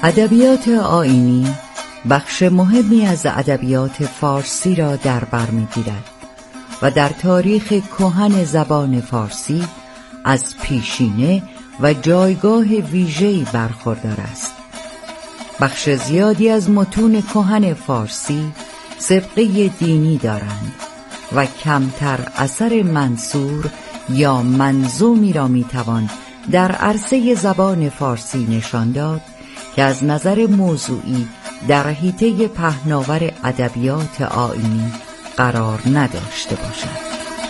ادبیات آیینی بخش مهمی از ادبیات فارسی را در بر می‌گیرد و در تاریخ کهن زبان فارسی از پیشینه و جایگاه ویژه‌ای برخوردار است. بخش زیادی از متون کهن فارسی سابقه دینی دارند و کمتر اثر منثور یا منظومی را میتوان در عرصه زبان فارسی نشان داد که از نظر موضوعی در حیطه پهناور ادبیات آیینی قرار نداشته باشد.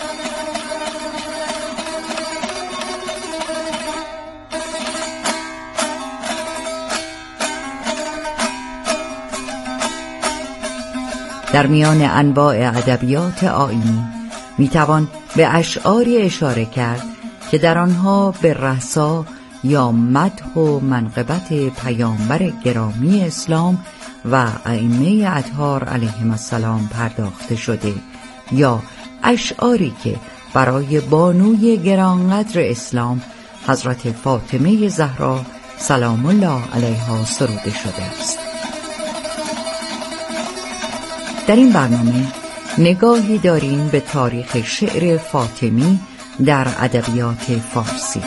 در میان انواع ادبیات آیینی میتوان به اشعاری اشاره کرد که در آنها به رسا یا مدح و منقبت پیامبر گرامی اسلام و ائمه اطهار علیهم السلام پرداخته شده، یا اشعاری که برای بانوی گرانقدر اسلام حضرت فاطمه زهرا سلام الله علیها سروده شده است. در این برنامه نگاهی داریم به تاریخ شعر فاطمی در ادبیات فارسی.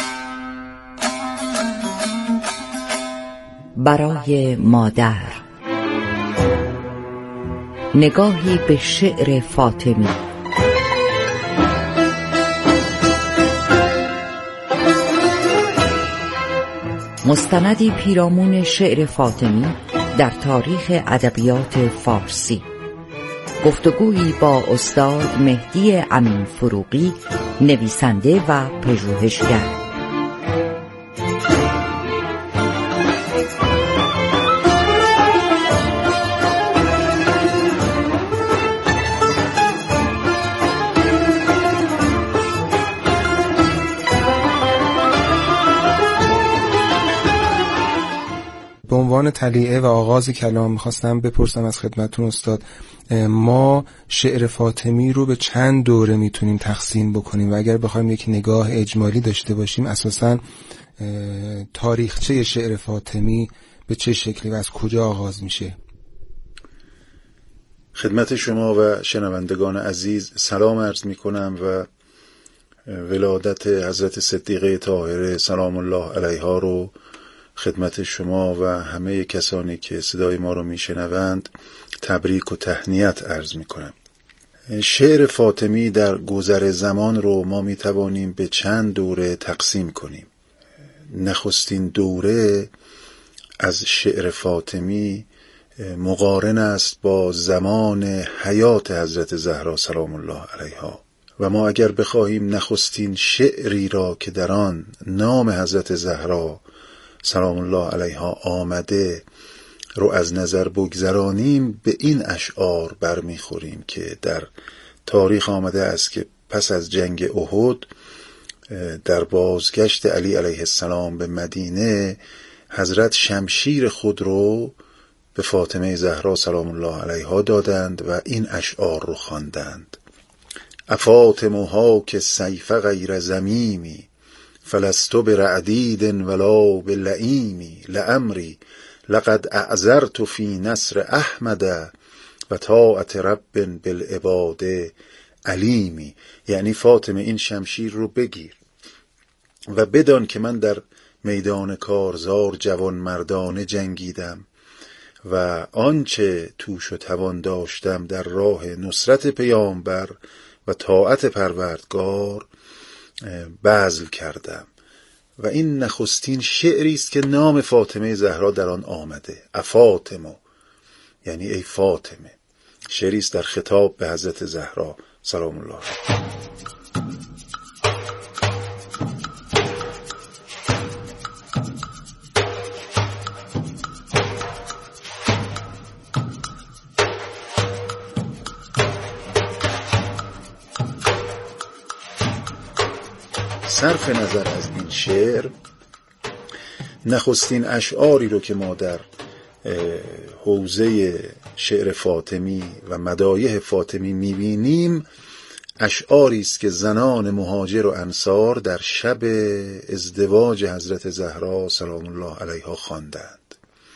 برای مادر، نگاهی به شعر فاطمی. مستندی پیرامون شعر فاطمی در تاریخ ادبیات فارسی. گفتگویی با استاد مهدی امین فروغی، نویسنده و پژوهشگر. به عنوان تلیعه و آغاز کلام میخواستم بپرسم از خدمتتون استاد، ما شعر فاطمی رو به چند دوره میتونیم تقسیم بکنیم و اگر بخوایم یک نگاه اجمالی داشته باشیم اساساً تاریخچه شعر فاطمی به چه شکلی و از کجا آغاز میشه؟ خدمت شما و شنوندگان عزیز سلام عرض میکنم و ولادت حضرت صدیقه طاهره سلام الله علیها رو خدمت شما و همه کسانی که صدای ما رو میشنوند تبریک و تهنیت عرض میکنم. شعر فاطمی در گذر زمان رو ما میتوانیم به چند دوره تقسیم کنیم. نخستین دوره از شعر فاطمی مقارن است با زمان حیات حضرت زهرا سلام الله علیها و ما اگر بخواهیم نخستین شعری را که در آن نام حضرت زهرا سلام الله علیها آمده رو از نظر بگذرانیم، به این اشعار برمیخوریم که در تاریخ آمده است که پس از جنگ احد در بازگشت علی علیه السلام به مدینه حضرت شمشیر خود رو به فاطمه زهرا سلام الله علیها دادند و این اشعار رو خواندند: افاطمها که سیف غیر زمیمی فلست برعدید ولا بلعیمی لعمری لقد اعذرت فی نصر احمد و طاعت رب بالعباد علیمی. یعنی فاطمه این شمشیر رو بگیر و بدان که من در میدان کارزار جوان مردانه جنگیدم و آنچه توش و توان داشتم در راه نصرت پیامبر و طاعت پروردگار بذل کردم. و این نخستین شعری است که نام فاطمه زهرا در آن آمده. افاطمه یعنی ای فاطمه، شعری است در خطاب به حضرت زهرا سلام الله علیها. صرف نظر از این شعر، نخستین اشعاری رو که ما در حوزه شعر فاطمی و مدایح فاطمی میبینیم اشعاری است که زنان مهاجر و انصار در شب ازدواج حضرت زهرا سلام الله علیها خواندند.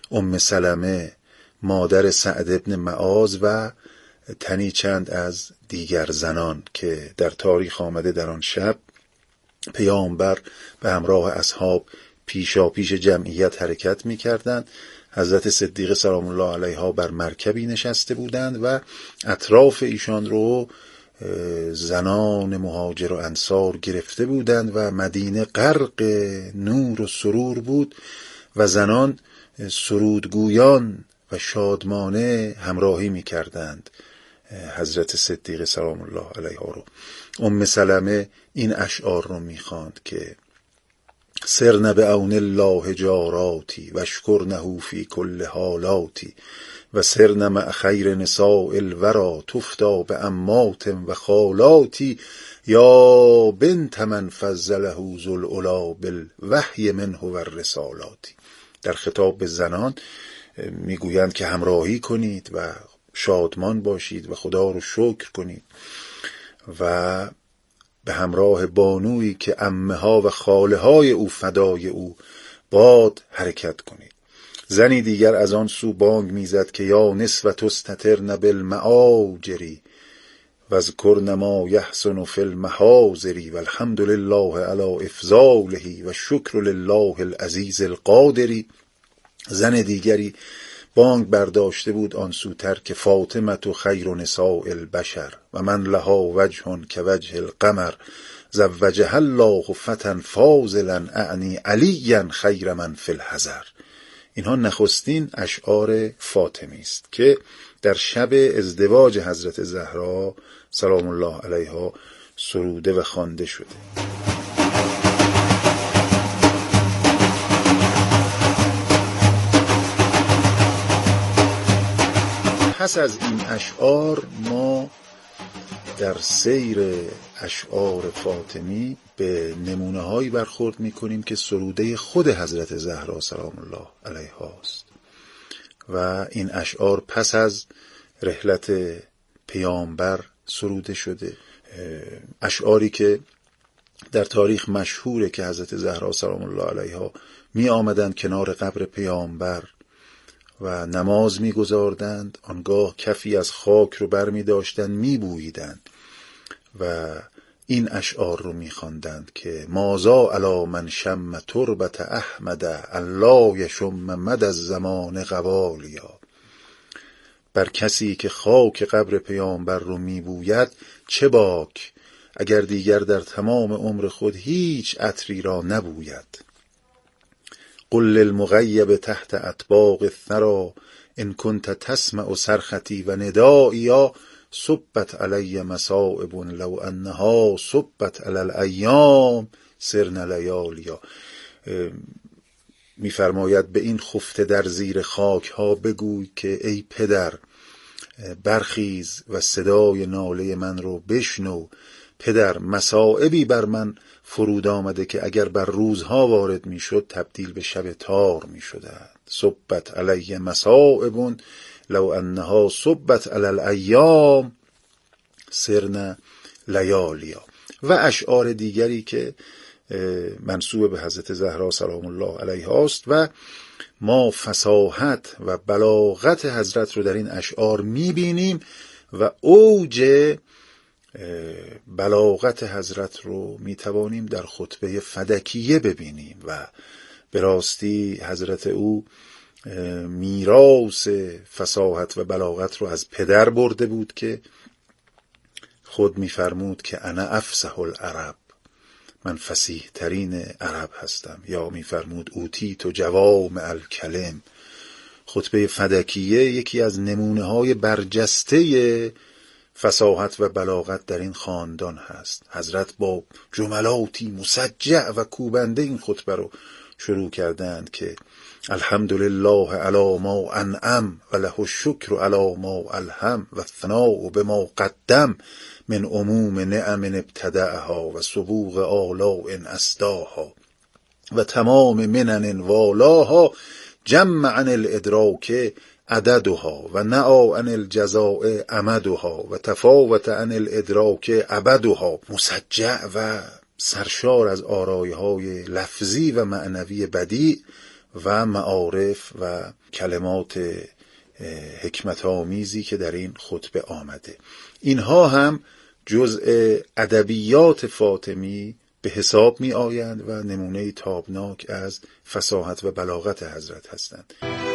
سلمه مادر سعد ابن معاذ و تنی چند از دیگر زنان که در تاریخ آمده در آن شب پیامبر به همراه اصحاب پیشاپیش جمعیت حرکت می کردند. حضرت صدیقه سلام الله علیها بر مرکبی نشسته بودند و اطراف ایشان رو زنان مهاجر و انصار گرفته بودند و مدینه غرق نور و سرور بود و زنان سرودگویان و شادمانه همراهی می کردند حضرت صدیقه سلام الله علیها رو. سلمه این اشعار رو می خواند که سرن بعون الله جاراتی و اشکرنه فی کل حالاتی و سرن مع خیر نساء الورا تفتا به امات و خالاتی یا بنت من فضله ذو العلا بالوحی منه و الرسالاتی. در خطاب به زنان میگویند که همراهی کنید و شادمان باشید و خدا رو شکر کنید و به همراه بانویی که عمه ها و خاله های او فدای او باد حرکت کنید. زنی دیگر از آن سو بانگ میزد که یا نسوة استترن بالمعاجری و اذکرن ما یحسن فی المحاضر و الحمد لله علی افضاله و شکر لله العزیز القادر. زن دیگری بانگ برداشته بود آن سوتر که فاطمه خیر نساء البشر و من لها وجه كوجه القمر زوجها الله فتى فاضلا اعنی علیا خیر من فی الحضر. اینها نخستین اشعار فاطمی است که در شب ازدواج حضرت زهرا سلام الله علیها سروده و خوانده شده. پس از این اشعار ما در سیر اشعار فاطمی به نمونه هایی برخورد می کنیم که سروده خود حضرت زهرا سلام الله علیها است و این اشعار پس از رحلت پیامبر سروده شده. اشعاری که در تاریخ مشهوره که حضرت زهرا سلام الله علیها می آمدند کنار قبر پیامبر و نماز می گذاردند، آنگاه کفی از خاک رو بر می داشتند می بوییدند و این اشعار رو می خواندند که مازا علی من شم تربت احمد الله یشم مد الزمان قوالیا. بر کسی که خاک قبر پیامبر رو می بوید چه باک اگر دیگر در تمام عمر خود هیچ عطری را نبوید. قل للمغیب تحت اطباق الثری ان کنت تسمع صرختی و ندائی یا صبت علی مصائب لو انها صبت علی الایام سرن لیالیا. میفرماید به این خفته در زیر خاک ها بگوی که ای پدر برخیز و صدای ناله من رو بشنو. پدر مصائبی بر من فرود آمده که اگر بر روزها وارد می شد تبدیل به شب تار می شده. صبت علی مصائب لو انها صبت علی الایام سرن لیالیا. و اشعار دیگری که منسوب به حضرت زهرا سلام الله علیها است و ما فصاحت و بلاغت حضرت رو در این اشعار می بینیم و اوج بلاغت حضرت رو می توانیم در خطبه فدکیه ببینیم و به راستی حضرت او میراث فصاحت و بلاغت رو از پدر برده بود که خود می فرمود که انا افصح العرب، من فصیح ترین عرب هستم، یا می فرمود اوتیت جوامع الکلم. خطبه فدکیه یکی از نمونه های برجسته فصاحت و بلاغت در این خاندان هست. حضرت با جملاتی مسجع و کوبنده این خطبه رو شروع کردند که الحمدلله علی ما انعم و له الشکر علی ما الهم و الثناء بما قدم من عموم نعم ابتدعها و سبوغ آلاء اسداها و تمام منن والاها جمع عن الادراک عددها و نعا عن الجزاء امدها و تفاوت عن الادراک ابدها. مسجع و سرشار از آرایهای لفظی و معنوی بدیع و معارف و کلمات حکمت آمیزی که در این خطبه آمده. اینها هم جزء ادبیات فاطمی به حساب می آیند و نمونه تابناک از فصاحت و بلاغت حضرت هستند.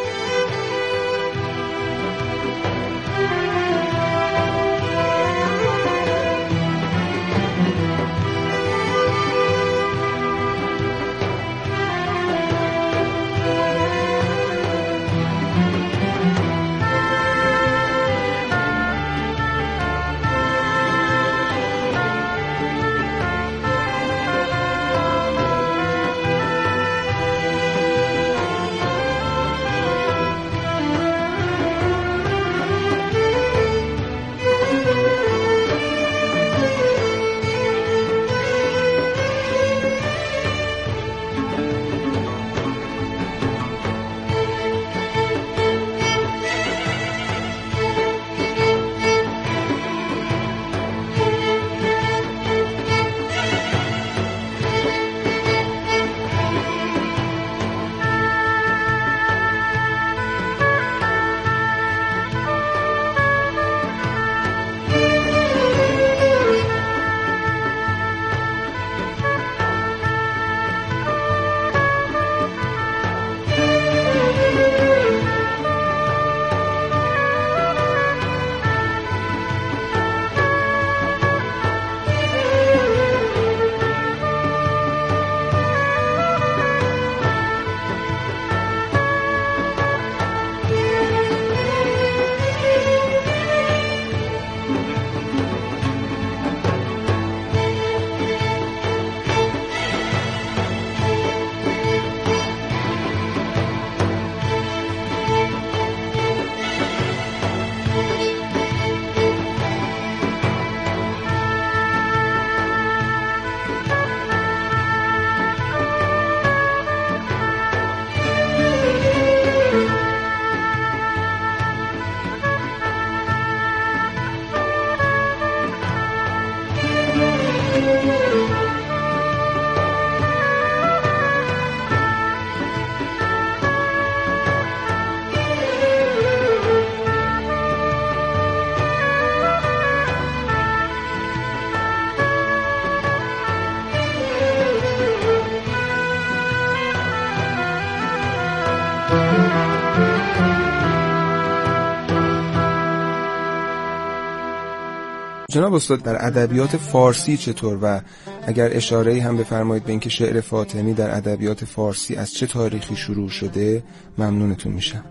جناب استاد در ادبیات فارسی چطور و اگر اشاره‌ای هم بفرمایید به اینکه شعر فاطمی در ادبیات فارسی از چه تاریخی شروع شده ممنونتون میشم.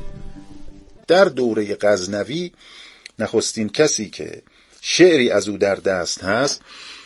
در دوره غزنوی نخستین کسی که شعری از او در دست هست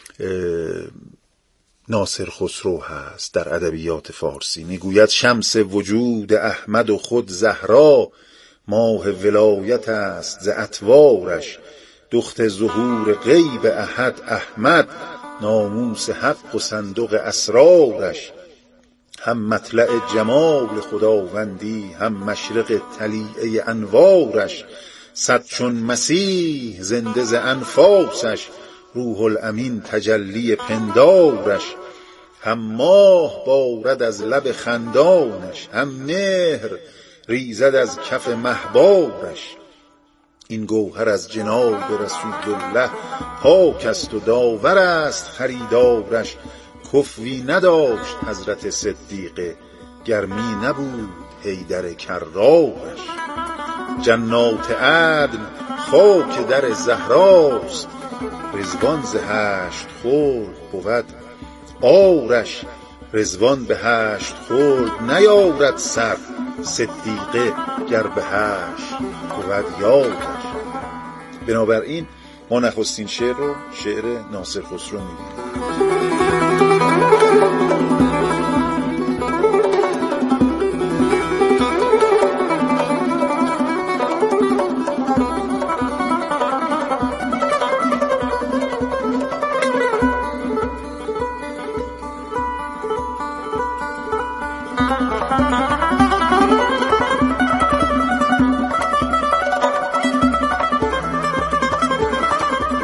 ناصر خسرو هست. در ادبیات فارسی میگوید شمس وجود احمد و خود زهرا، ماه ولایت است ز اطوارش، دخت ظهور غیب احد احمد، ناموس حق و صندوق اسرارش، هم مطلع جمال خداوندی هم مشرق طلیعه انوارش، صد چون مسیح زنده ز انفاسش، روح الامین تجلی پندارش، هم ماه بارد از لب خندانش، هم مهر ریزد از کف مهبارش، این گوهر از جناب رسول الله پاک است و داور است خریدارش، کفوی نداشت حضرت صدیقه گرمی نبود حیدر کرارش، جنات عدن خاک در زهراست، رضوان ز هشت خلد بود آرش، رضوان به هشت خلد نیارد سر، صدیقه گر به هشت بود یارش. بنابراین ما نخستین شعر رو شعر ناصر خسرو می‌بینیم.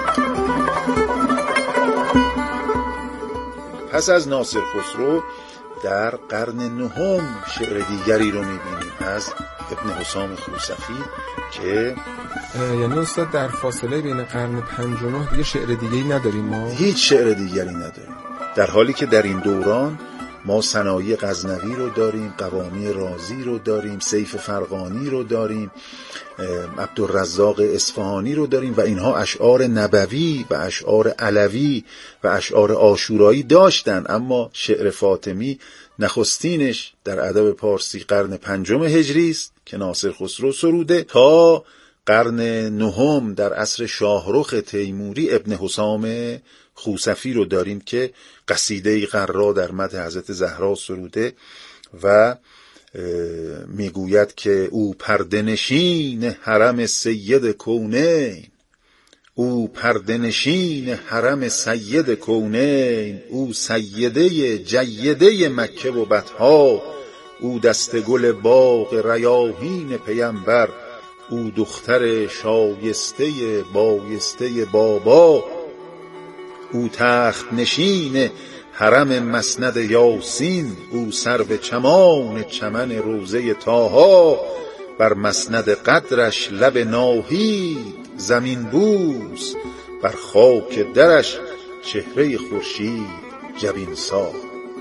پس از ناصر خسرو در قرن نهم شعر دیگری رو میبینیم از ابن حسام خوصفی که یعنی استاد در فاصله بین قرن 5 و 9 دیگه شعر دیگه‌ای نداریم ما؟ هیچ شعر دیگری نداریم، در حالی که در این دوران ما صنایع غزنوی رو داریم، قوامی رازی رو داریم، سیف فرغانی رو داریم، عبدالرزاق اصفهانی رو داریم و اینها اشعار نبوی و اشعار علوی و اشعار عاشورایی داشتن. اما شعر فاطمی نخستینش در ادب پارسی قرن 5 هجری است که ناصر خسرو سروده، تا قرن 9 در عصر شاهرخ تیموری ابن حسام خوصفی رو داریم که قصیده غرا در مدح حضرت زهرا سروده و میگوید که او پرده نشین حرم سید کونین، او پرده نشین حرم سید کونین، او سیده جیده مکه و بطحا، او دست گل باغ ریاحین پیمبر، او دختر شایسته بایسته بابا، او تخت نشین حرم مسند یاسین، او سرو چمان چمن روضه طاها، بر مسند قدرش لب ناهید زمین بوس، بر خاک درش چهره خورشید جبین سا.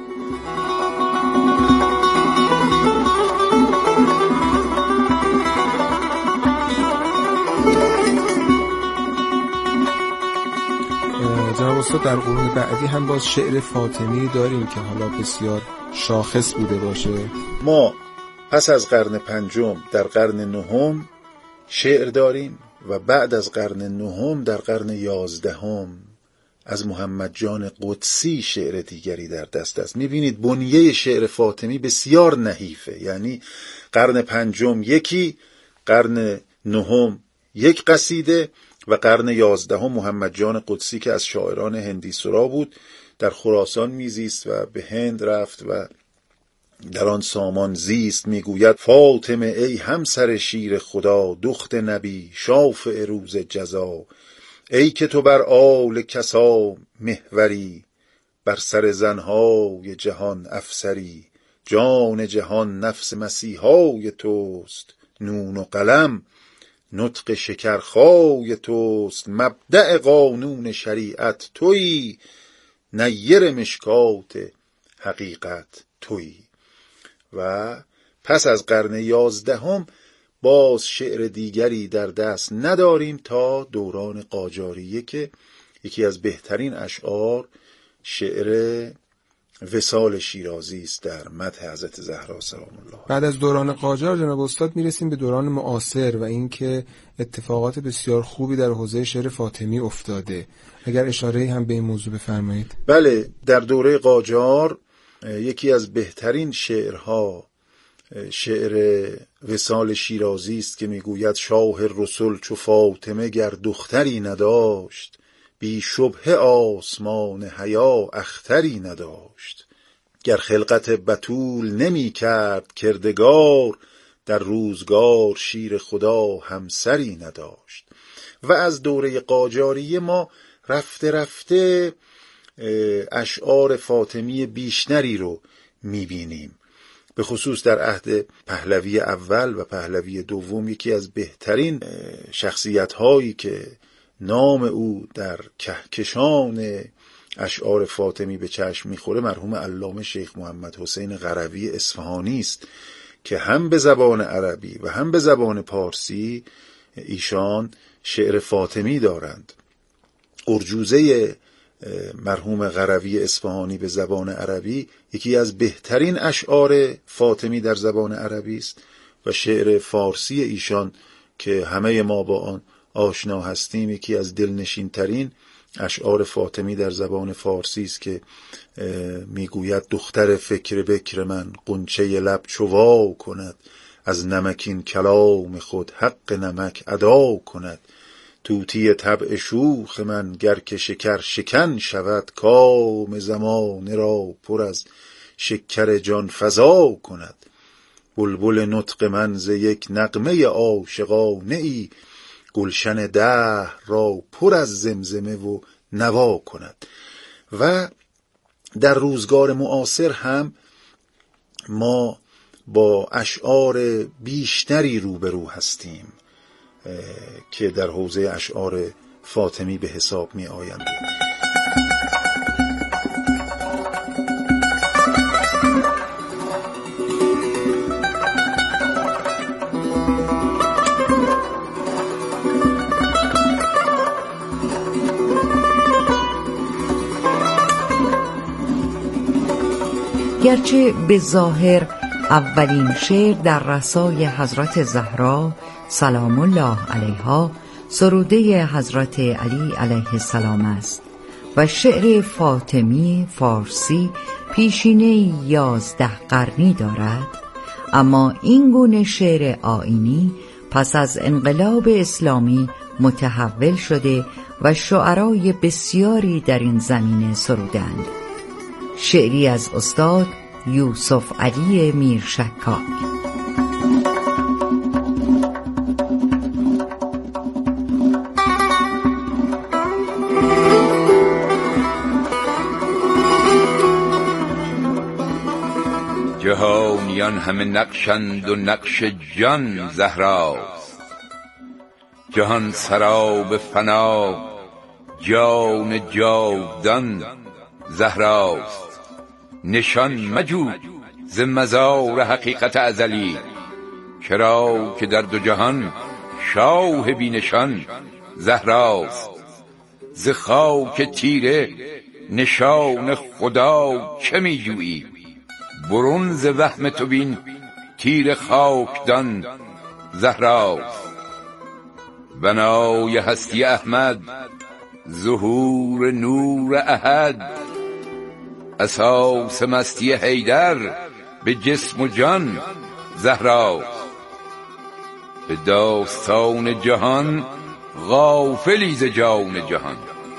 جناب استاد در قرون بعدی هم باز شعر فاطمی داریم که حالا بسیار شاخص بوده باشه. ما پس از قرن 5 در قرن 9 شعر داریم و بعد از قرن 9 در قرن 11 از محمد جان قدسی شعر دیگری در دست است. میبینید بنیه شعر فاطمی بسیار نحیفه، یعنی قرن 5 یکی، قرن 9 یک قصیده و قرن 11 محمد جان قدسی که از شاعران هندی سرا بود، در خراسان میزیست و به هند رفت و در آن سامان زیست. میگوید فاطمه ای همسر شیر خدا، دخت نبی شافع روز جزا، ای که تو بر آل کسا محوری، بر سر زنهای جهان افسری، جان جهان نفس مسیحای توست، نون و قلم نطق شکرخای توست، مبدأ قانون شریعت تویی، نیر مشکات حقیقت تویی. و پس از قرن 11 باز شعر دیگری در دست نداریم تا دوران قاجاریه که یکی از بهترین اشعار شعر وصال شیرازی است در مدح حضرت زهرا سلام الله. بعد از دوران قاجار جناب استاد میرسیم به دوران معاصر و اینکه اتفاقات بسیار خوبی در حوزه شعر فاطمی افتاده. اگر اشاره هم به این موضوع بفرمایید. بله، در دوره قاجار یکی از بهترین شعرها شعر وصال شیرازی است که میگوید شاه رسول چو فاطمه گر دختری نداشت، بی شبهه آسمان حیا اختری نداشت، گر خلقت بتول نمی کرد کردگار، در روزگار شیر خدا همسری نداشت. و از دوره قاجاریه ما رفته رفته اشعار فاطمی بیشتری رو میبینیم، به خصوص در عهد پهلوی اول و پهلوی دوم. یکی از بهترین شخصیت هایی که نام او در کهکشان اشعار فاطمی به چشم میخوره مرحوم علامه شیخ محمد حسین قروی اصفهانی است که هم به زبان عربی و هم به زبان پارسی ایشان شعر فاطمی دارند. ارجوزه مرحوم قروی اصفهانی به زبان عربی یکی از بهترین اشعار فاطمی در زبان عربی است و شعر فارسی ایشان که همه ما با آن آشنا هستیم یکی از دلنشین ترین اشعار فاطمی در زبان فارسی است که میگوید دختر فکر بکر من غنچه لب چوا کند، از نمکین کلام خود حق نمک ادا کند، طوطی طبع شوخ من گر که شکر شکن شود، کام زمانه را پر از شکر جان فزا کند، بلبل نطق من ز یک نغمه عاشقانه ای، گلشن دهر را پر از زمزمه و نوا کند. و در روزگار معاصر هم ما با اشعار بیشتری روبرو هستیم که در حوزه اشعار فاطمی به حساب می آیند. گرچه به ظاهر اولین شعر در رسای حضرت زهرا سلام الله علیها سروده حضرت علی علیه السلام است و شعر فاطمی فارسی پیشینه 11 قرنی دارد، اما این گونه شعر آیینی پس از انقلاب اسلامی متحول شده و شعرای بسیاری در این زمینه سرودند. شعری از استاد یوسف علی میرشکاک. جهانیان همه نقشند و نقش جان زهراست، جهان سراب فنا جان جاودان زهراست. نشان مجو ز مزار حقیقت ازلی، چرا که در دو جهان شاه بی نشان زهراست. ز خاک تیره نشان خدا چه می جویی، برون ز وهم تو بین تیر خاکدان زهراست. بنای هستی احمد ظهور نور احد، اساس مستی حیدر به جسم و جان زهراست. به داستان جهان غافلی ز جان جهان،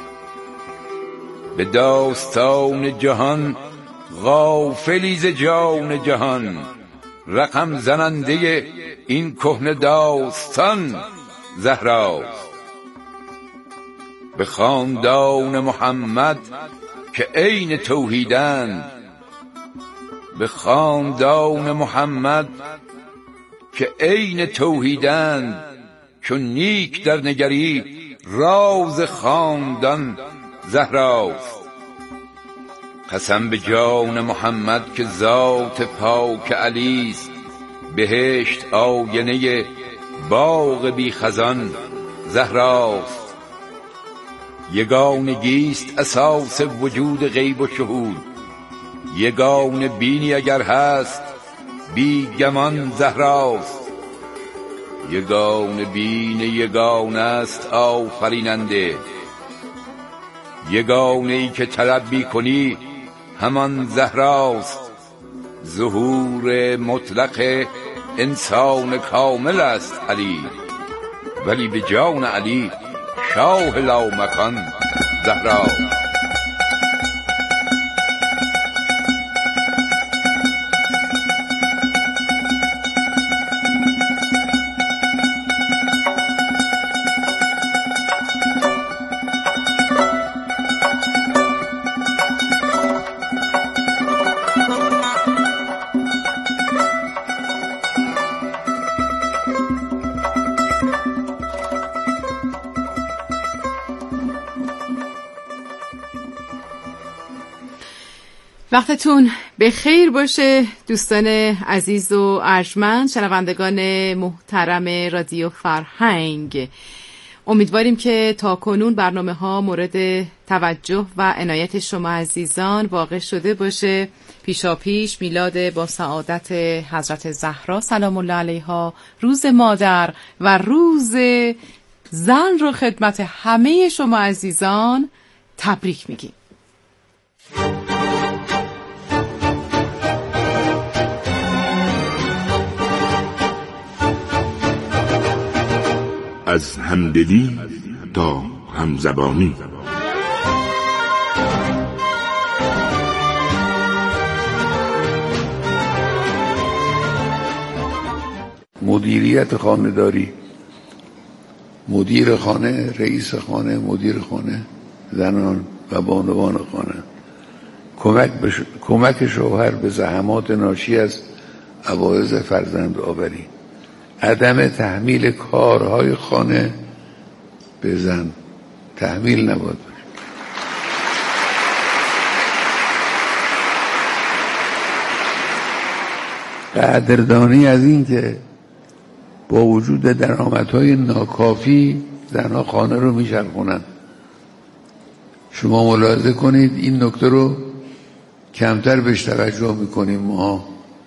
به داستان جهان غافلی ز جان جهان. رقم زننده این کهنه داستان زهراست. به خاندان محمد که عین توحیدند، به خاندان محمد که عین توحیدند. چون نیک در نگری راز خاندان زهراست. قسم به جان محمد که ذات پاک علیست، بهشت آینه باغ بی خزان زهراست. یگانگیست اساس وجود غیب و شهود، یگانه بینی اگر هست بی گمان زهراست. یگانه بین یگانه است آفریننده، یگانه ای که طلب می کنی همان زهراست. ظهور مطلق انسان کامل است علی، ولی به جان علی شاه لامکان زهراست. وقتتون به خیر باشه دوستان عزیز و ارجمند، شنوندگان محترم رادیو فرهنگ. امیدواریم که تا کنون برنامه ها مورد توجه و عنایت شما عزیزان واقع شده باشه. پیشاپیش میلاد با سعادت حضرت زهرا سلام الله علیها، روز مادر و روز زن رو خدمت همه شما عزیزان تبریک میگیم. از همدلی تا همزبانی. مدیریت خانه‌داری، مدیر خانه، رئیس خانه، مدیر خانه، زنان و بانوان خانه، کمک شوهر به زحمات ناشی از عوارض فرزند آوری، عدم تحمیل کارهای خانه به زن، تحمیل نباید باشه. قدردانی از این که با وجود درآمدهای ناکافی زنها خانه رو میچرخونن. شما ملاحظه کنید این نکته رو کمتر بهش توجه میکنیم ما.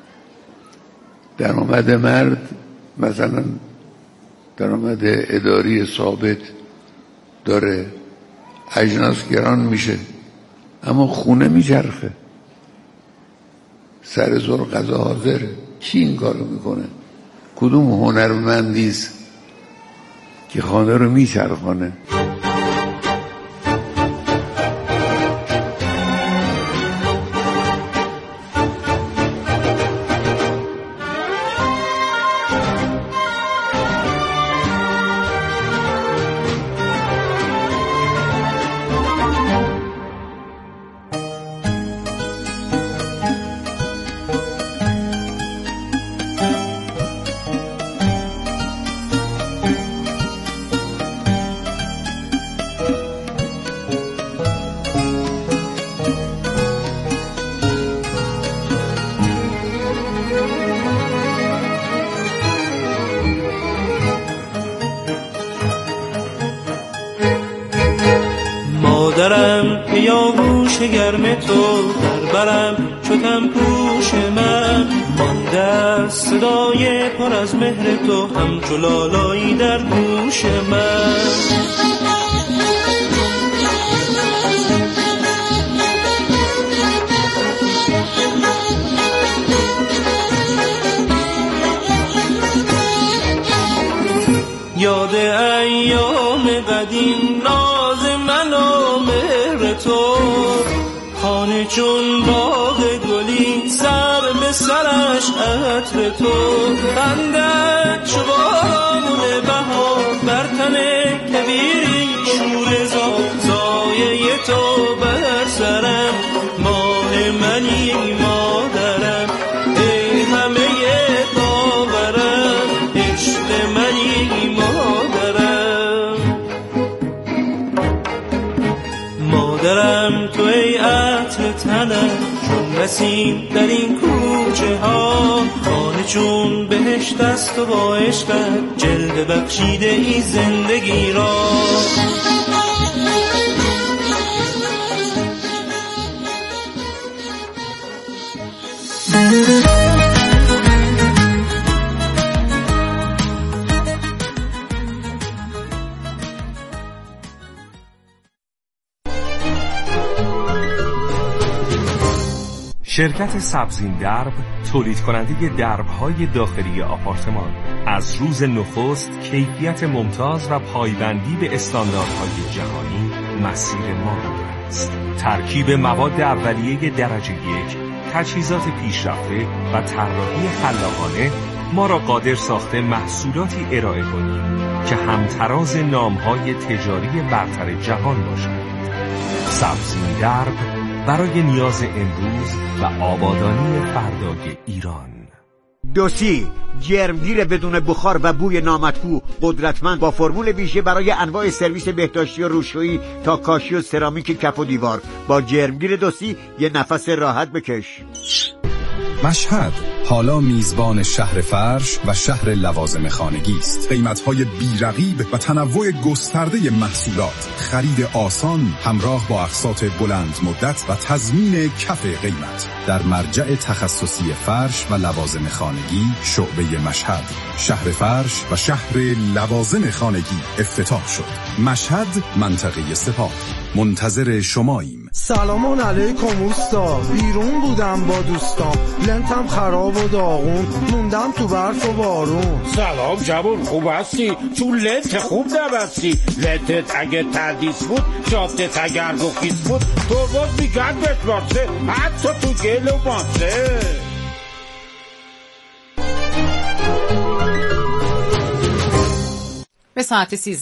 درآمد مرد مثلا درآمد اداری ثابت داره، اجناس گران میشه، اما خونه میچرخه، سر زور غذا حاضره. کی این کارو میکنه؟ کدوم هنرمندیست که خانه رو میچرخانه؟ مادرم که یاغوش گرم تو در برم شدم پوش من، مانده صدای پر از مهر تو همچو لالایی در گوش من. یاد ایام قدیم ناز من و مهر تو، خانه چون باغ گلی سر به سرش عطر تو، خندت چو باران بهار بر تن کبیری شور سایه تو بر سرم، ماه منی مادرم ای همه باورم، عشق منی مادرم. مادرم تو ای عطر تنم چون نسیم در این کوچه ها، خانه چون بهشت است و با عشقت جلوه بخشیده ای زندگی را. شرکت سبزین درب تولید کننده درب‌های داخلی آپارتمان از روز نخست کیفیت ممتاز و پایبندی به استانداردهای جهانی مسیر ما بوده است. ترکیب مواد اولیه درجه 1، تجهیزات پیشرفته و طراحی خلاقانه ما را قادر ساخته محصولاتی ارائه کنیم که همتراز نام‌های تجاری برتر جهان باشند. سبزین درب برای نیاز امروز و آبادانی فردای ایران. دوسی جرمگیر بدون بخار و بوی نامطبوع قدرتمند با فرمول ویژه برای انواع سرویس بهداشتی و روشویی تا کاشی و سرامیک کف و دیوار. با جرمگیر دوسی یه نفس راحت بکش. مشهد حالا میزبان شهر فرش و شهر لوازم خانگی است. قیمت‌های بی‌رقیب و تنوع گسترده محصولات، خرید آسان همراه با اقساط بلند مدت و تضمین کف قیمت در مرجع تخصصی فرش و لوازم خانگی شعبه مشهد. شهر فرش و شهر لوازم خانگی افتتاح شد. مشهد، منطقه سپاه. منتظر شماییم. سلام علیکم اوستا، بیرون بودم با دوستام، لنتم خراب و داغون، موندم تو برف و بارون. سلام جوون، خوب هستی؟ تو لنت خوب نبستی. لنتت اگه تردیس بود، جادت اگر گفیز بود، تو باز میگن بتمارسه، حتی تو گل و ماسه. به ساعت 13